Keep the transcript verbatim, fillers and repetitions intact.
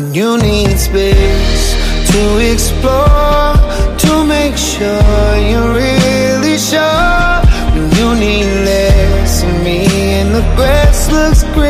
you need space to explore, to make sure you're really sure. When you need less of me and the grass looks green,